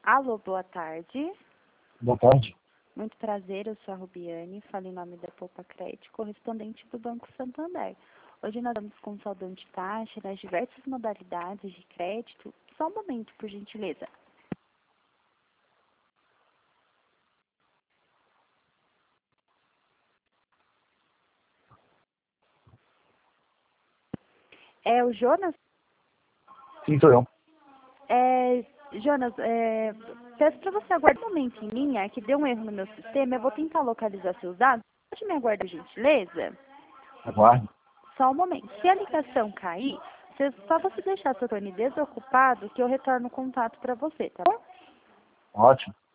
Alô, boa tarde. Boa tarde. Muito prazer, eu sou a Rubiane, falo em nome da Poupa Crédito, correspondente do Banco Santander. Hoje nós estamos com saldão de taxa nas diversas modalidades de crédito. Só um momento, por gentileza. É o Jonas? Sim, sou eu. Jonas, peço para você aguardar um momento em linha, que deu um erro no meu sistema. Eu vou tentar localizar seus dados. Pode me aguardar, por gentileza? Aguarde. Só um momento. Se a ligação cair, só você deixar seu telefone desocupado que eu retorno o contato para você, tá bom? Ótimo.